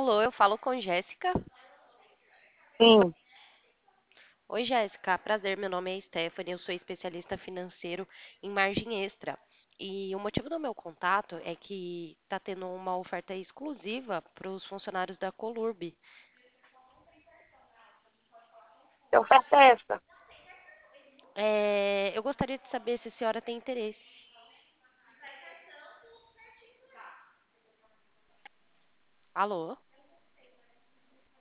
Alô, eu falo com Jéssica. Sim, Oi, Jéssica. Prazer, meu nome é Stephanie, eu sou especialista financeiro em margem extra. E o motivo do meu contato é que está tendo uma oferta exclusiva para os funcionários da Colurb. que oferta é essa? Eu gostaria de saber se a senhora tem interesse. Alô?